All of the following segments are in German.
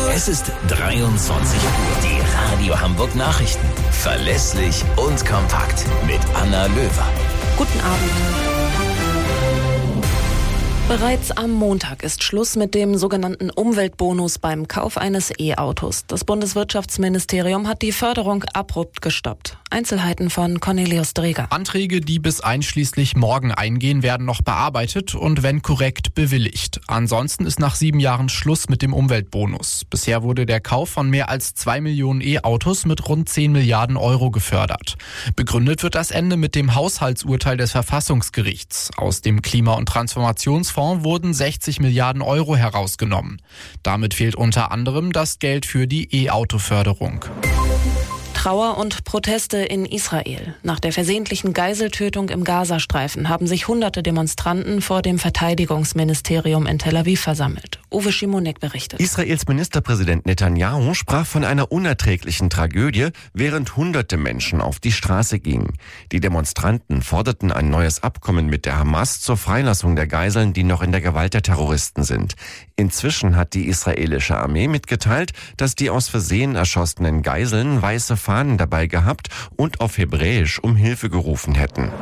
Es ist 23 Uhr. Die Radio Hamburg Nachrichten. Verlässlich und kompakt mit Anna Löwer. Guten Abend. Bereits am Montag ist Schluss mit dem sogenannten Umweltbonus beim Kauf eines E-Autos. Das Bundeswirtschaftsministerium hat die Förderung abrupt gestoppt. Einzelheiten von Cornelius Dreger. Anträge, die bis einschließlich morgen eingehen, werden noch bearbeitet und wenn korrekt bewilligt. Ansonsten ist nach 7 Jahren Schluss mit dem Umweltbonus. Bisher wurde der Kauf von mehr als 2 Millionen E-Autos mit rund 10 Milliarden Euro gefördert. Begründet wird das Ende mit dem Haushaltsurteil des Verfassungsgerichts. Aus dem Klima- und Transformationsfonds wurden 60 Milliarden Euro herausgenommen. Damit fehlt unter anderem das Geld für die E-Auto-Förderung. Trauer und Proteste in Israel. Nach der versehentlichen Geiseltötung im Gazastreifen haben sich hunderte Demonstranten vor dem Verteidigungsministerium in Tel Aviv versammelt. Uwe Schimonek berichtet. Israels Ministerpräsident Netanyahu sprach von einer unerträglichen Tragödie, während hunderte Menschen auf die Straße gingen. Die Demonstranten forderten ein neues Abkommen mit der Hamas zur Freilassung der Geiseln, die noch in der Gewalt der Terroristen sind. Inzwischen hat die israelische Armee mitgeteilt, dass die aus Versehen erschossenen Geiseln weiße Fahnen dabei gehabt und auf Hebräisch um Hilfe gerufen hätten.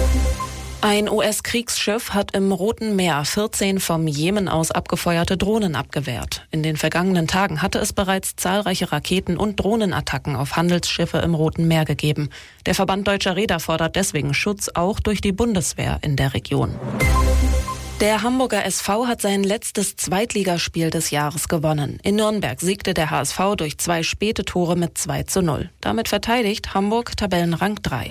Ein US-Kriegsschiff hat im Roten Meer 14 vom Jemen aus abgefeuerte Drohnen abgewehrt. In den vergangenen Tagen hatte es bereits zahlreiche Raketen- und Drohnenattacken auf Handelsschiffe im Roten Meer gegeben. Der Verband Deutscher Reeder fordert deswegen Schutz auch durch die Bundeswehr in der Region. Der Hamburger SV hat sein letztes Zweitligaspiel des Jahres gewonnen. In Nürnberg siegte der HSV durch 2 späte Tore mit 2:0. Damit verteidigt Hamburg Tabellenrang 3.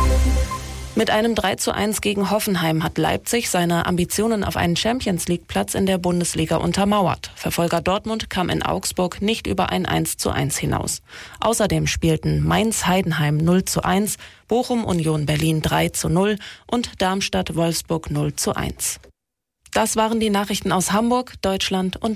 Mit einem 3:1 gegen Hoffenheim hat Leipzig seine Ambitionen auf einen Champions-League-Platz in der Bundesliga untermauert. Verfolger Dortmund kam in Augsburg nicht über ein 1:1 hinaus. Außerdem spielten Mainz-Heidenheim 0:1, Bochum-Union Berlin 3:0 und Darmstadt-Wolfsburg 0:1. Das waren die Nachrichten aus Hamburg, Deutschland und